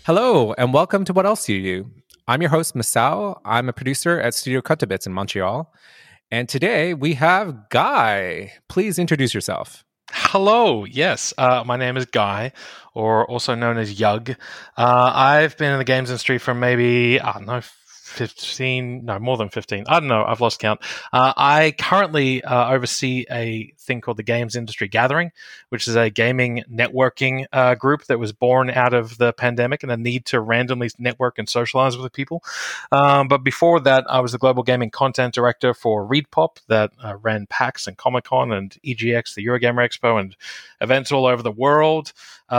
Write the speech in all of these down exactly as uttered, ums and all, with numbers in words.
Hello, and welcome to What Else Do You Do? I'm your host, Masao. I'm a producer at Studio Cut to Bits in Montreal. And today we have Guy. Please introduce yourself. Hello, yes. Uh, my name is Guy, or also known as Yug. Uh, I've been in the games industry for maybe, I don't know, fifteen, no, more than fifteen. I don't know, I've lost count. Uh, I currently uh, oversee a thing called the Games Industry Gathering, which is a gaming networking uh, group that was born out of the pandemic and a need to randomly network and socialize with people. Um, but before that, I was the global gaming content director for ReadPop that uh, ran PAX and Comic-Con and E G X, the Eurogamer Expo, and events all over the world.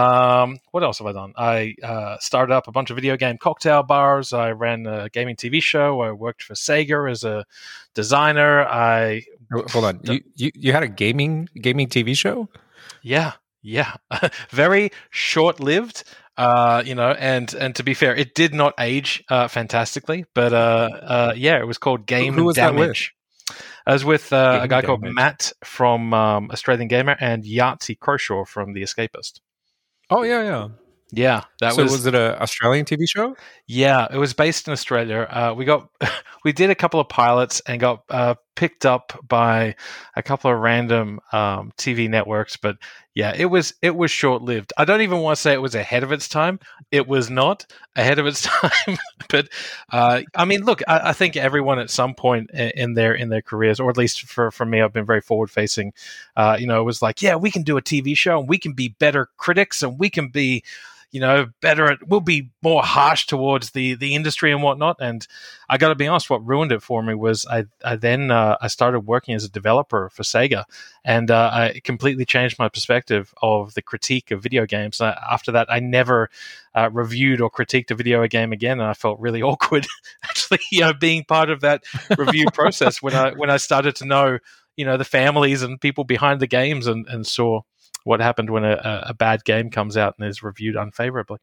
Um, what else have I done? I uh, started up a bunch of video game cocktail bars. I ran a gaming T V show. I worked for Sega as a designer. I Hold on. You, you you had a gaming gaming T V show? Yeah, yeah. Very short-lived, uh, you know, and and to be fair, it did not age uh, fantastically, but uh, uh, yeah, it was called Game Who was that with? Damage. I was with uh, Game a guy called Damage. Matt from um, Australian Gamer and Yahtzee Kershaw from The Escapist. Oh, yeah, yeah. Yeah, that so was, was it an Australian T V show? yeah, it was based in Australia. Uh, we got we did a couple of pilots and got uh, picked up by a couple of random um, T V networks, but yeah, it was it was short lived. I don't even want to say it was ahead of its time. It was not ahead of its time, but uh, I mean, look, I, I think everyone at some point in, in their in their careers, or at least for for me, I've been very forward facing. Uh, you know, it was like, yeah, we can do a T V show and we can be better critics and we can be, you know, better at, we'll be more harsh towards the, the industry and whatnot. And I got to be honest, what ruined it for me was I, I then, uh, I started working as a developer for Sega, and uh, I completely changed my perspective of the critique of video games. Uh, after that, I never uh, reviewed or critiqued a video game again. And I felt really awkward actually, you know, being part of that review process when I, when I started to know, you know, the families and people behind the games and, and saw what happened when a, a bad game comes out and is reviewed unfavorably.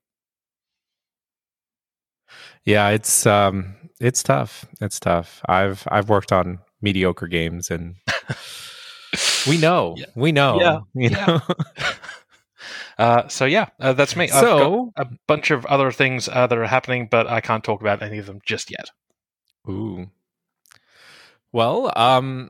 Yeah, it's um, it's tough. It's tough. I've I've worked on mediocre games, and we know, Yeah. we know, Yeah, you yeah. know. Uh, so yeah, uh, that's me. I've So- got a bunch of other things uh, that are happening, but I can't talk about any of them just yet. Ooh. Well, um,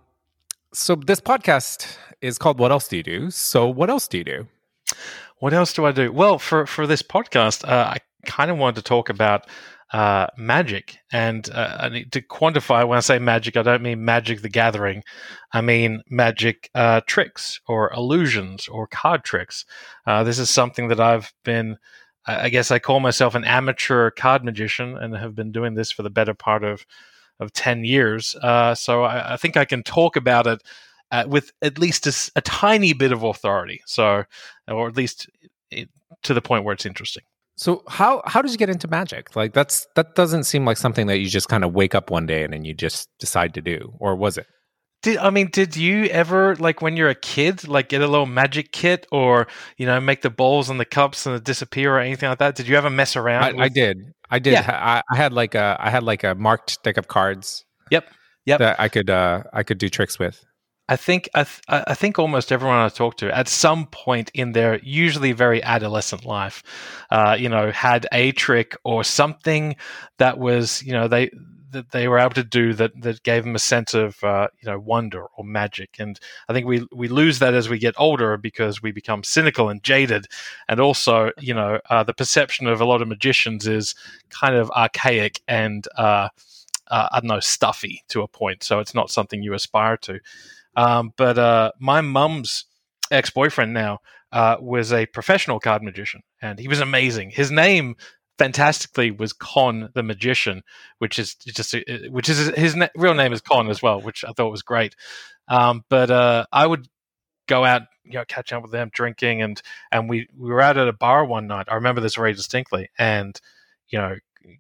so this podcast is called What Else Do You Do? So what else do you do? What else do I do? Well, for, for this podcast, uh, I kind of wanted to talk about uh, magic. And uh, I need to quantify, when I say magic, I don't mean Magic the Gathering. I mean magic uh, tricks or illusions or card tricks. Uh, this is something that I've been, I guess I call myself an amateur card magician and have been doing this for the better part of, of ten years. Uh, so I, I think I can talk about it Uh, with at least a, a tiny bit of authority, so or at least it, to the point where it's interesting. So how how did you get into magic? Like that's that doesn't seem like something that you just kind of wake up one day and then you just decide to do, or was it? Did I mean? Did you ever, like when you're a kid, like get a little magic kit, or you know, make the bowls and the cups and disappear or anything like that? Did you ever mess around? I, with... I did. I did. Yeah. I, I had like a I had like a marked deck of cards. Yep. Yep. That I could uh, I could do tricks with. I think I, th- I think almost everyone I talk to at some point in their usually very adolescent life, uh, you know, had a trick or something that was, you know, they that they were able to do that that gave them a sense of uh, you know, wonder or magic. And I think we we lose that as we get older because we become cynical and jaded, and also, you know, uh, the perception of a lot of magicians is kind of archaic and uh, uh, I don't know, stuffy to a point. So it's not something you aspire to. Um, but uh, my mum's ex-boyfriend now uh, was a professional card magician, and he was amazing. His name, fantastically, was Con the Magician, which is just which is his na- real name is Con as well, which I thought was great. Um, but uh, I would go out, you know, catch up with them, drinking, and and we we were out at a bar one night. I remember this very distinctly, and you know,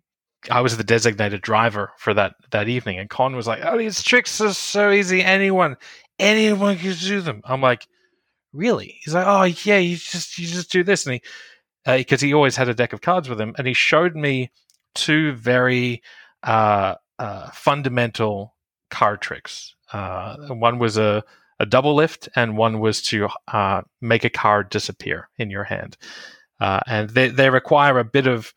I was the designated driver for that that evening, and Con was like, "Oh, these tricks are so easy. Anyone, anyone can do them." I'm like, "Really?" He's like, "Oh, yeah, you just you just do this," and he because uh, he always had a deck of cards with him, and he showed me two very uh, uh, fundamental card tricks. Uh, one was a a double lift, and one was to uh, make a card disappear in your hand, uh, and they they require a bit of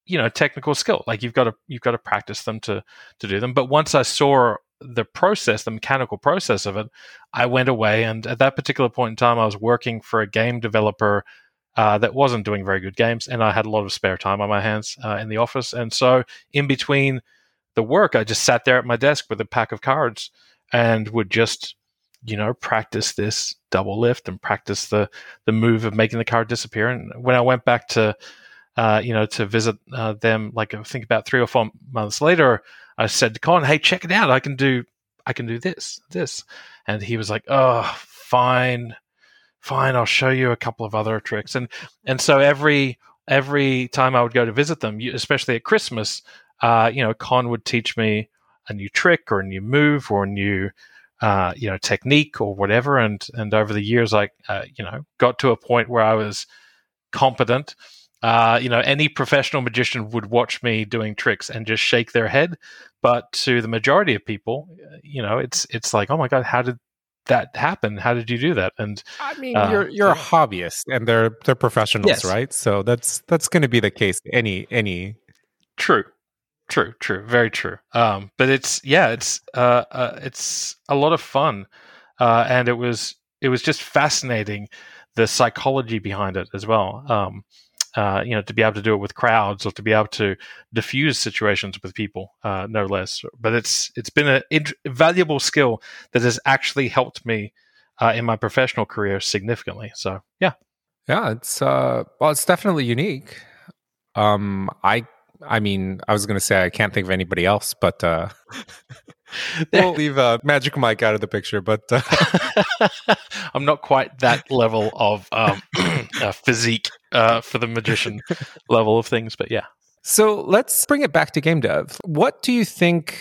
you know, technical skill. Like you've got to you've got to practice them to to do them. But once I saw the process, the mechanical process of it, I went away, and at that particular point in time, I was working for a game developer uh, that wasn't doing very good games, and I had a lot of spare time on my hands uh, in the office. And so, in between the work, I just sat there at my desk with a pack of cards and would just, you know, practice this double lift and practice the the move of making the card disappear. And when I went back to Uh, you know, to visit uh, them, like I think about three or four months later, I said to Con, "Hey, check it out! I can do, I can do this, this," and he was like, "Oh, fine, fine. I'll show you a couple of other tricks." And and so every every time I would go to visit them, especially at Christmas, uh, you know, Con would teach me a new trick or a new move or a new, uh, you know, technique or whatever. And and over the years, I, uh, you know, got to a point where I was competent. Uh, you know, any professional magician would watch me doing tricks and just shake their head. But to the majority of people, you know, it's it's like, oh my God, how did that happen? How did you do that? And I mean, uh, you're you're a hobbyist, and they're they're professionals, yes. right? So that's that's going to be the case. Any any true, true, true, very true. Um, but it's yeah, it's uh, uh, it's a lot of fun, uh, and it was it was just fascinating, the psychology behind it as well. Um, Uh, you know, to be able to do it with crowds or to be able to diffuse situations with people, uh, no less. But it's it's been an int- valuable skill that has actually helped me uh, in my professional career significantly. So, yeah, yeah, it's uh, well, it's definitely unique. Um, I I mean, I was going to say I can't think of anybody else, but uh, we'll leave uh, Magic Mike out of the picture. But uh, I'm not quite that level of um, uh, physique uh, for the magician level of things, but yeah. So let's bring it back to game dev. What do you think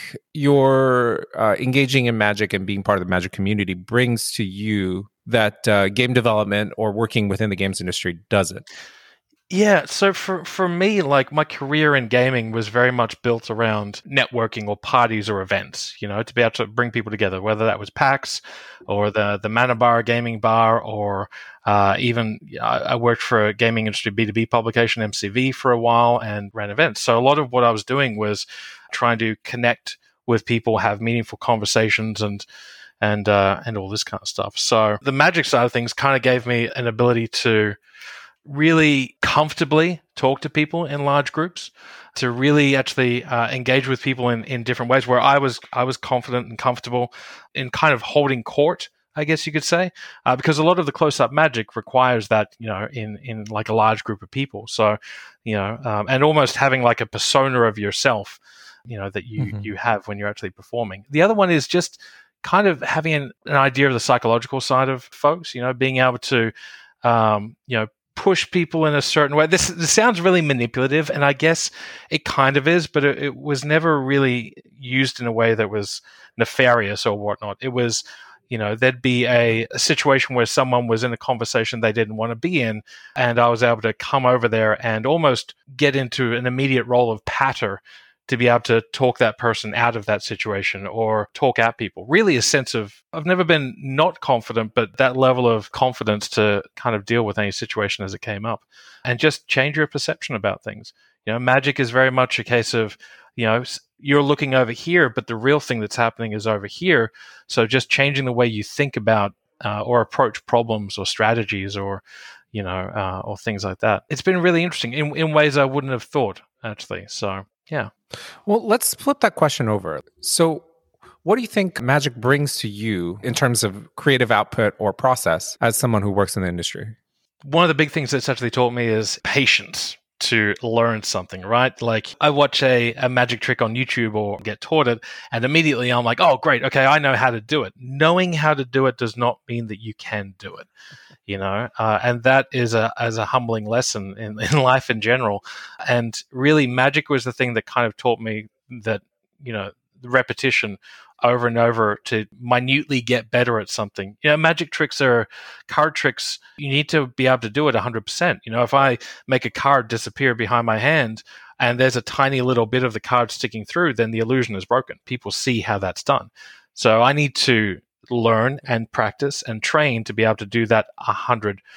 your uh, engaging in Magic and being part of the Magic community brings to you that uh, game development or working within the games industry doesn't? Yeah, so for, for me, like my career in gaming was very much built around networking or parties or events, you know, to be able to bring people together, whether that was PAX or the, the Mana Bar gaming bar, or uh, even I, I worked for a gaming industry B two B publication, M C V, for a while and ran events. So a lot of what I was doing was trying to connect with people, have meaningful conversations, and and uh, and all this kind of stuff. So the Magic side of things kind of gave me an ability to really comfortably talk to people in large groups, to really actually uh, engage with people in, in different ways, where I was I was confident and comfortable in kind of holding court, I guess you could say, uh, because a lot of the close-up Magic requires that, you know, in in like a large group of people. So, you know, um, and almost having like a persona of yourself, you know, that you mm-hmm. you have when you're actually performing. The other one is just kind of having an, an idea of the psychological side of folks, you know, being able to, um, you know, push people in a certain way. This, this sounds really manipulative, and I guess it kind of is, but it, it was never really used in a way that was nefarious or whatnot. It was, you know, there'd be a, a situation where someone was in a conversation they didn't want to be in, and I was able to come over there and almost get into an immediate role of patter to be able to talk that person out of that situation or talk at people. Really a sense of, I've never been not confident, but that level of confidence to kind of deal with any situation as it came up and just change your perception about things. You know, Magic is very much a case of, you know, you're looking over here, but the real thing that's happening is over here. So just changing the way you think about uh, or approach problems or strategies or, you know, uh, or things like that. It's been really interesting in, in ways I wouldn't have thought, actually. So, yeah. Well, let's flip that question over. So what do you think Magic brings to you in terms of creative output or process as someone who works in the industry? One of the big things that's actually taught me is patience to learn something, right? Like I watch a, a magic trick on YouTube or get taught it, and immediately I'm like, oh, great. Okay, I know how to do it. Knowing how to do it does not mean that you can do it. You know, uh, and that is a as a humbling lesson in, in life in general. And really, Magic was the thing that kind of taught me that, you know, the repetition over and over to minutely get better at something. You know, magic tricks are card tricks. You need to be able to do it one hundred percent. You know, if I make a card disappear behind my hand and there's a tiny little bit of the card sticking through, then the illusion is broken. People see how that's done. So I need to learn and practice and train to be able to do that one hundred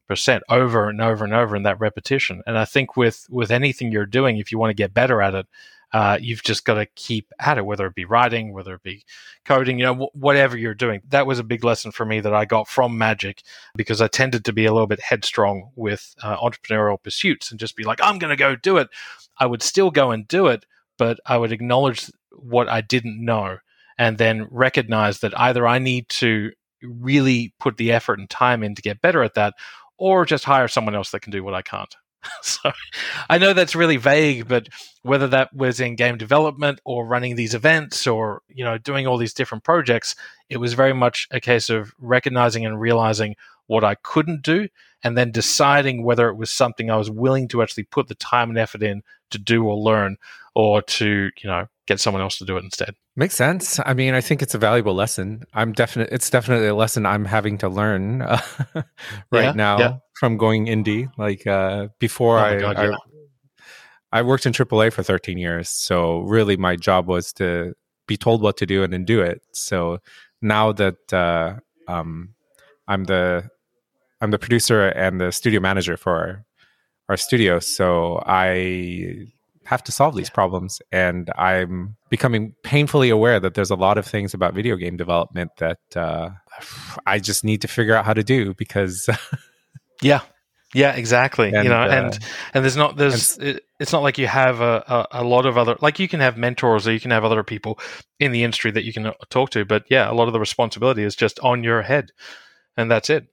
percent over and over and over in that repetition. And I think with with anything you're doing, if you want to get better at it, uh, you've just got to keep at it, whether it be writing, whether it be coding, you know, w- whatever you're doing. That was a big lesson for me that I got from Magic, because I tended to be a little bit headstrong with uh, entrepreneurial pursuits and just be like, I'm going to go do it. I would still go and do it, but I would acknowledge what I didn't know and then recognize that either I need to really put the effort and time in to get better at that, or just hire someone else that can do what I can't. So I know that's really vague, but whether that was in game development or running these events or, you know, doing all these different projects, it was very much a case of recognizing and realizing what I couldn't do, and then deciding whether it was something I was willing to actually put the time and effort in to do or learn, or to, you know, get someone else to do it instead. Makes sense. I mean, I think it's a valuable lesson. I'm definite. It's definitely a lesson I'm having to learn uh, right Yeah, now yeah. from going indie. Like uh, before, Oh my I, God, I yeah. I worked in triple A for thirteen years. So really, my job was to be told what to do and then do it. So now that uh, um, I'm the I'm the producer and the studio manager for our, our studio, so I have to solve these problems, and I'm becoming painfully aware that there's a lot of things about video game development that uh, I just need to figure out how to do, because Yeah, yeah, exactly. and, You know, uh, and and there's not there's it, it's not like you have a, a, a lot of other, like you can have mentors or you can have other people in the industry that you can talk to, but yeah, a lot of the responsibility is just on your head, and that's it.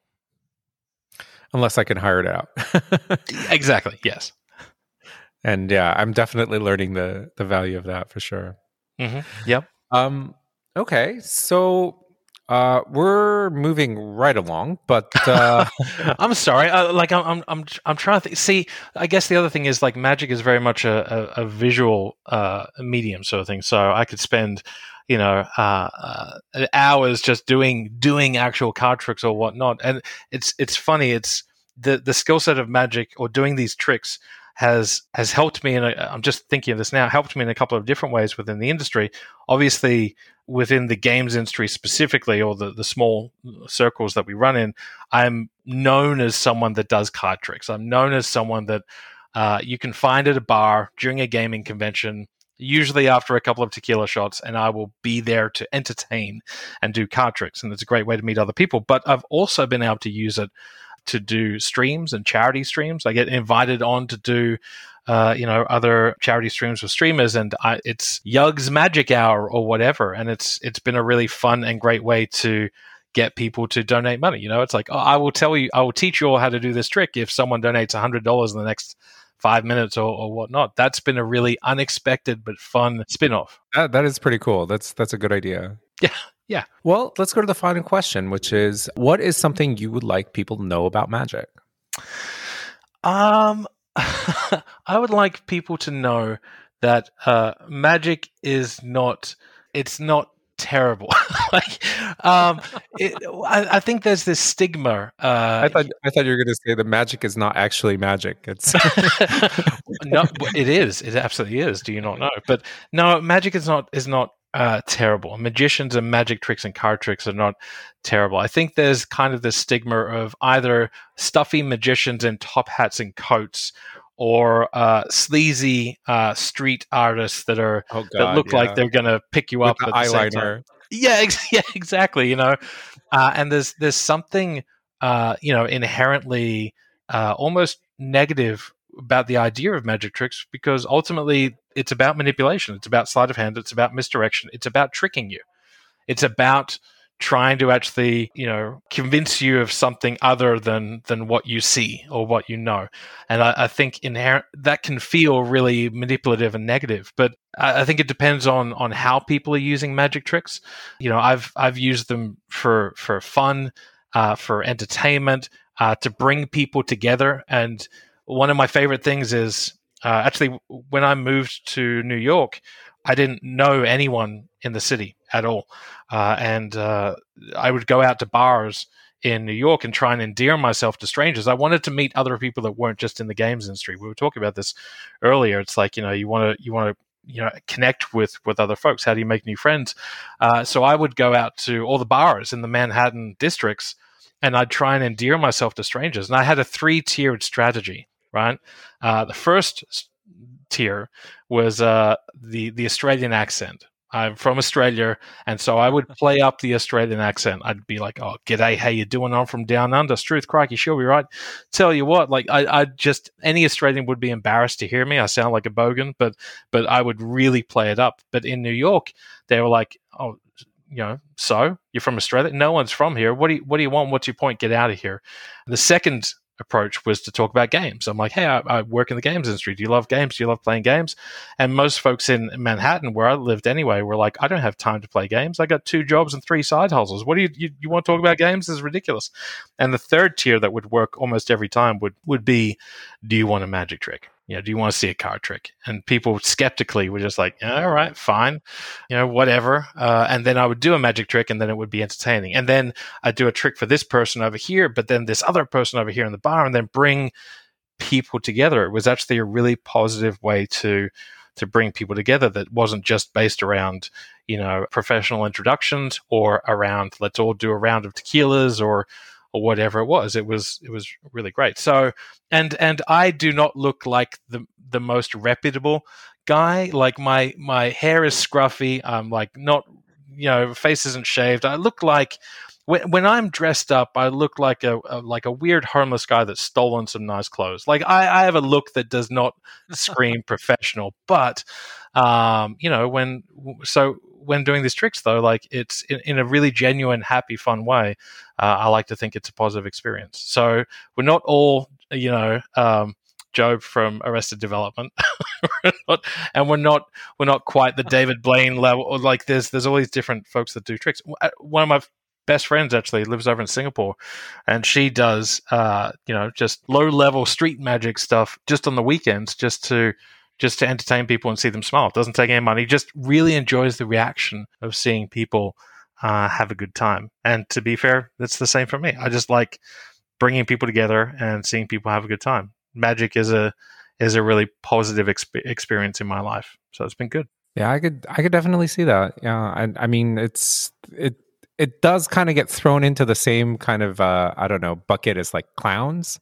unless I can hire it out. Exactly. Yes. And yeah, I'm definitely learning the the value of that for sure. Mm-hmm. Yep. Um, okay, so uh, we're moving right along, but uh, I'm sorry. Uh, like I'm, I'm, I'm, I'm trying to think. See. I guess the other thing is like Magic is very much a, a, a visual uh, medium sort of thing. So I could spend, you know, uh, uh, hours just doing doing actual card tricks or whatnot. And it's it's funny. It's the the skill set of Magic or doing these tricks has has helped me, and I'm just thinking of this now, helped me in a couple of different ways within the industry. Obviously, within the games industry specifically, or the, the small circles that we run in, I'm known as someone that does card tricks. I'm known as someone that uh, you can find at a bar during a gaming convention, usually after a couple of tequila shots, and I will be there to entertain and do card tricks. And it's a great way to meet other people. But I've also been able to use it to do streams and charity streams. I get invited on to do, uh, you know, other charity streams with streamers, and I, it's Yug's Magic Hour or whatever. And it's it's been a really fun and great way to get people to donate money. You know, it's like, oh, I will tell you, I will teach you all how to do this trick if someone donates one hundred dollars in the next five minutes or, or whatnot. That's been a really unexpected but fun spin-off. that, that is pretty cool. That's that's a good idea. Yeah. Yeah. Well, let's go to the final question, which is, what is something you would like people to know about Magic? Um, I would like people to know that uh, Magic is not, it's not terrible. like, um, it, I, I think there's this stigma. Uh, I thought I thought you were going to say the magic is not actually magic. It's no, it is. It absolutely is. Do you not know? But no, Magic is not is not uh, terrible. Magicians and magic tricks and card tricks are not terrible. I think there's kind of this stigma of either stuffy magicians in top hats and coats, or uh, sleazy uh, street artists that are oh God, that look yeah. like they're going to pick you With up the at the same time. eyeliner. Yeah, ex- yeah, exactly. You know, uh, and there's there's something uh, you know inherently uh, almost negative about the idea of magic tricks, because ultimately it's about manipulation. It's about sleight of hand. It's about misdirection. It's about tricking you. It's about trying to actually, you know, convince you of something other than than what you see or what you know. And I, I think inherent that can feel really manipulative and negative. But I, I think it depends on on how people are using magic tricks. You know, I've I've used them for for fun, uh, for entertainment, uh, to bring people together. And one of my favorite things is uh, actually when I moved to New York, I didn't know anyone in the city at all. Uh, and uh, I would go out to bars in New York and try and endear myself to strangers. I wanted to meet other people that weren't just in the games industry. We were talking about this earlier. It's like, you know, you want to, you want to, you know, connect with, with other folks. How do you make new friends? Uh, so I would go out to all the bars in the Manhattan districts and I'd try and endear myself to strangers. And I had a three-tiered strategy, right? Uh, the first tier was uh, the the Australian accent. I'm from Australia, and so I would play up the Australian accent. I'd be like, "Oh, g'day, how you doing? I'm from down under. Struth, crikey, she'll be right." Tell you what, like I, I just any Australian would be embarrassed to hear me. I sound like a bogan, but but I would really play it up. But in New York, they were like, "Oh, you know, so you're from Australia? No one's from here. What do you what do you want? What's your point? Get out of here." The second approach was to talk about games. I'm like, hey, I, I work in the games industry. Do you love games? Do you love playing games? And most folks in Manhattan, where I lived anyway, were like, I don't have time to play games. I got two jobs and three side hustles. What do you, you, you want to talk about games? This is ridiculous. And the third tier that would work almost every time would, would be, do you want a magic trick? You know, do you want to see a card trick? And people skeptically were just like, yeah, all right, fine, you know, whatever. Uh, and then I would do a magic trick, and then it would be entertaining. And then I'd do a trick for this person over here, but then this other person over here in the bar, and then bring people together. It was actually a really positive way to to bring people together that wasn't just based around, you know, professional introductions or around let's all do a round of tequilas or or whatever it was. It was it was really great. So and and I do not look like the the most reputable guy. Like my my hair is scruffy. I'm like not, you know, face isn't shaved. I look like when when I'm dressed up, I look like a, a like a weird homeless guy that's stolen some nice clothes. Like I, I have a look that does not scream professional. But um, you know, when so when doing these tricks though, like it's in, in a really genuine, happy, fun way. Uh, I like to think it's a positive experience. So we're not all, you know, um, Job from Arrested Development, we're not, and we're not we're not quite the David Blaine level. Or like there's there's all these different folks that do tricks. One of my best friends actually lives over in Singapore, and she does uh, you know just low level street magic stuff just on the weekends, just to just to entertain people and see them smile. It doesn't take any money. Just really enjoys the reaction of seeing people uh, have a good time. And to be fair, that's the same for me. I just like bringing people together and seeing people have a good time. Magic is a is a really positive exp- experience in my life, so it's been good. Yeah, I could I could definitely see that. Yeah, I, I mean, it's it it does kind of get thrown into the same kind of uh, I don't know bucket as like clowns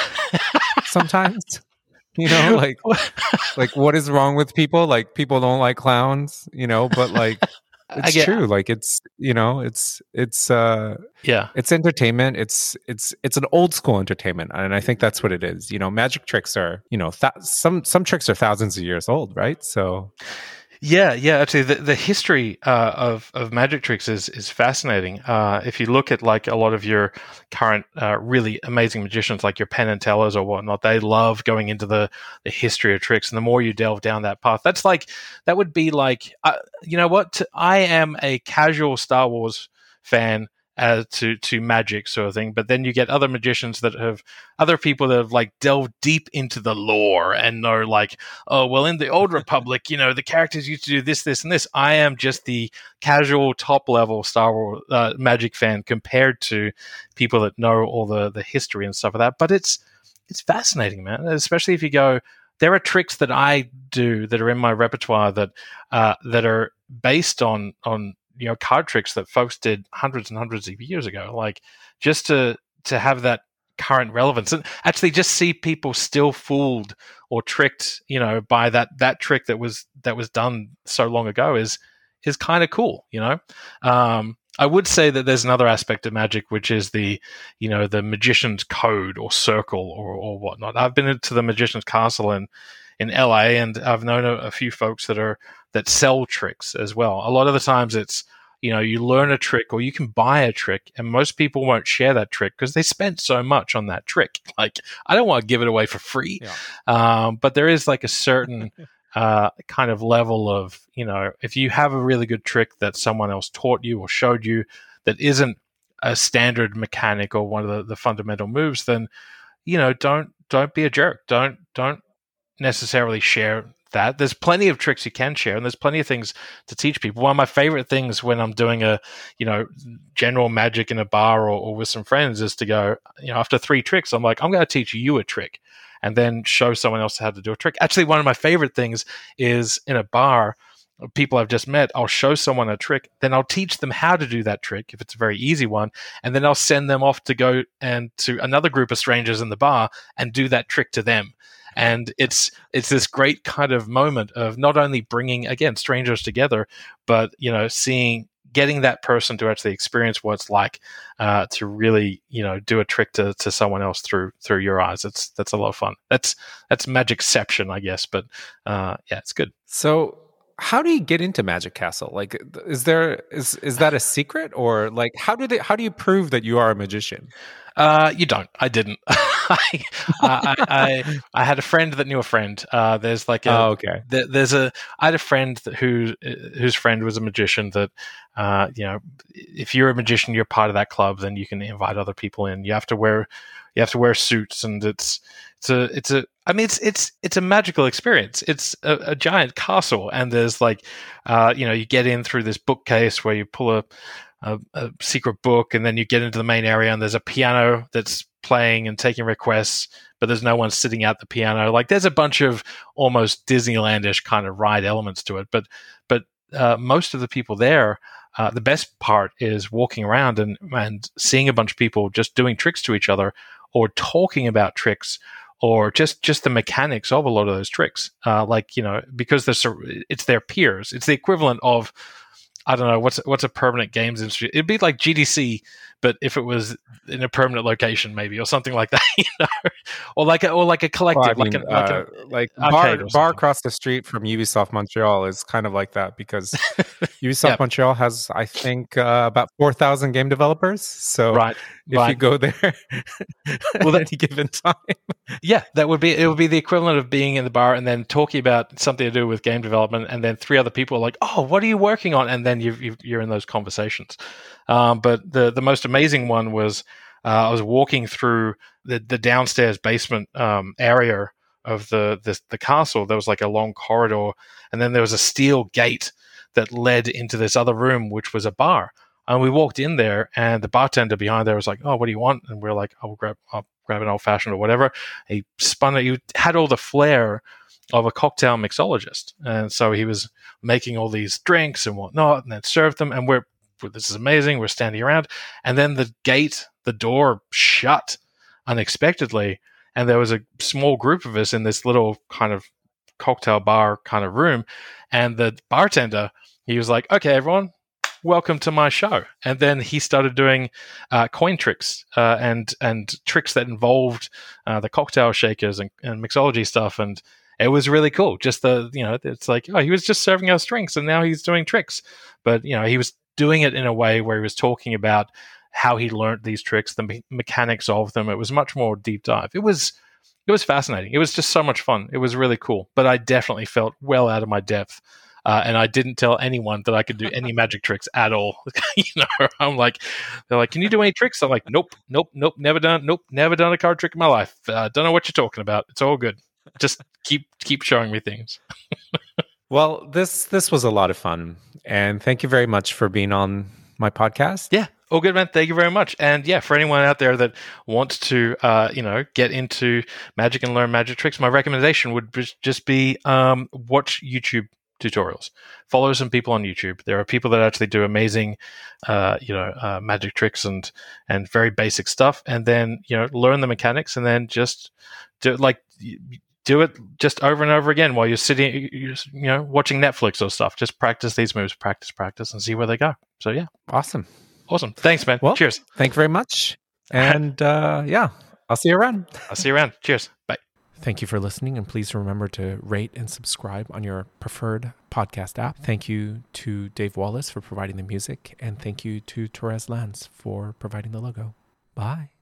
sometimes. You know, like like what is wrong with people? Like people don't like clowns, you know, but like it's get, true. Like it's, you know, it's it's uh yeah. It's entertainment. It's it's it's an old school entertainment. And I think that's what it is. You know, magic tricks are, you know, th- some some tricks are thousands of years old, right? So Yeah, yeah. Actually, the, the history uh, of of magic tricks is is fascinating. Uh, if you look at like a lot of your current uh, really amazing magicians, like your Penn and Tellers or whatnot, they love going into the the history of tricks. And the more you delve down that path, that's like that would be like, uh, you know what? I am a casual Star Wars fan. As to to magic sort of thing, but then you get other magicians that have other people that have like delved deep into the lore and know like, oh well, in the Old Republic, you know, the characters used to do this, this, and this. I am just the casual top level Star Wars uh, magic fan compared to people that know all the the history and stuff like that. But it's it's fascinating, man. Especially if you go, there are tricks that I do that are in my repertoire that uh, that are based on on. you know, card tricks that folks did hundreds and hundreds of years ago, like just to to have that current relevance and actually just see people still fooled or tricked, you know, by that that trick that was that was done so long ago is is kind of cool, you know. Um, I would say that there's another aspect of magic, which is the, you know, the magician's code or circle or or whatnot. I've been into the magician's castle in in L A, and I've known a, a few folks that are that sell tricks as well. A lot of the times it's, you know, you learn a trick or you can buy a trick, and most people won't share that trick because they spent so much on that trick. Like, I don't want to give it away for free. Yeah. Um, but there is like a certain uh, kind of level of, you know, if you have a really good trick that someone else taught you or showed you that isn't a standard mechanic or one of the, the fundamental moves, then, you know, don't don't be a jerk. Don't don't necessarily share that. There's plenty of tricks you can share, and there's plenty of things to teach people. One of my favorite things when I'm doing a, you know, general magic in a bar or, or with some friends is to go, you know, after three tricks, I'm like, I'm going to teach you a trick and then show someone else how to do a trick. Actually, one of my favorite things is in a bar, people I've just met, I'll show someone a trick, then I'll teach them how to do that trick if it's a very easy one, and then I'll send them off to go and to another group of strangers in the bar and do that trick to them. And it's it's this great kind of moment of not only bringing, again, strangers together, but, you know, seeing, getting that person to actually experience what it's like uh, to really, you know, do a trick to, to someone else through through your eyes. It's that's a lot of fun. That's that's Magicception, I guess. But uh, yeah, it's good. So, how do you get into Magic Castle? Like, is there is is that a secret, or like how do they how do you prove that you are a magician? Uh, you don't. I didn't. I, I, I I had a friend that knew a friend. Uh, there's like a oh, okay. There, there's a I had a friend that who whose friend was a magician. That uh, you know, if you're a magician, you're part of that club. Then you can invite other people in. You have to wear you have to wear suits, and it's it's a it's a. I mean, it's it's it's a magical experience. It's a, a giant castle, and there's like, uh, you know, you get in through this bookcase where you pull a A, a secret book, and then you get into the main area, and there's a piano that's playing and taking requests, but there's no one sitting at the piano. Like, there's a bunch of almost Disneylandish kind of ride elements to it, but but uh, most of the people there, uh, the best part is walking around and and seeing a bunch of people just doing tricks to each other, or talking about tricks, or just just the mechanics of a lot of those tricks. Uh, like, you know, because they're, it's their peers. It's the equivalent of, I don't know, what's what's a permanent games industry? It'd be like G D C, but if it was in a permanent location, maybe, or something like that, you know, or like a, or like a collective, well, I mean, like a, like, uh, a, like bar, bar across the street from Ubisoft Montreal is kind of like that, because Ubisoft yeah. Montreal has, I think, uh, about four thousand game developers. So right, if right. you go there, well, at any given time, yeah, that would be it. Would be the equivalent of being in the bar and then talking about something to do with game development, and then three other people are like, "Oh, what are you working on?" And then you you're in those conversations. Um, but the the most amazing one was uh, I was walking through the, the downstairs basement um, area of the, the the castle. There was like a long corridor, and then there was a steel gate that led into this other room, which was a bar. And we walked in there, and the bartender behind there was like, "Oh, what do you want?" And we we're like, "I'll grab I'll grab an old fashioned or whatever." He spun it. He had all the flair of a cocktail mixologist, and so he was making all these drinks and whatnot, and then served them. And we're this is amazing. We're standing around, and then the gate, the door shut unexpectedly, and there was a small group of us in this little kind of cocktail bar kind of room, and the bartender, he was like, "Okay, everyone, welcome to my show." And then he started doing uh, coin tricks uh, and and tricks that involved uh, the cocktail shakers and, and mixology stuff, and it was really cool. Just the, you know, it's like, oh, he was just serving us drinks, and now he's doing tricks. But, you know, he was doing it in a way where he was talking about how he learned these tricks, the me- mechanics of them. It was much more deep dive. It was it was fascinating. It was just so much fun. It was really cool. But I definitely felt well out of my depth. Uh, and I didn't tell anyone that I could do any magic tricks at all. You know, I'm like, they're like, "Can you do any tricks?" I'm like, "Nope, nope, nope, never done, nope, never done a card trick in my life. Uh, don't know what you're talking about. It's all good. Just keep keep showing me things." Well, this this was a lot of fun, and thank you very much for being on my podcast. Yeah, all good, man. Thank you very much. And yeah, for anyone out there that wants to, uh, you know, get into magic and learn magic tricks, my recommendation would just be um, watch YouTube tutorials. Follow some people on YouTube. There are people that actually do amazing, uh, you know, uh, magic tricks and and very basic stuff, and then, you know, learn the mechanics, and then just do like. Do it just over and over again while you're sitting, you know, watching Netflix or stuff. Just practice these moves, practice, practice, and see where they go. So, yeah. Awesome. Awesome. Thanks, man. Well, cheers. Thank you very much. And uh, yeah, I'll see you around. I'll see you around. Cheers. Bye. Thank you for listening. And please remember to rate and subscribe on your preferred podcast app. Thank you to Dave Wallace for providing the music. And thank you to Torres Lands for providing the logo. Bye.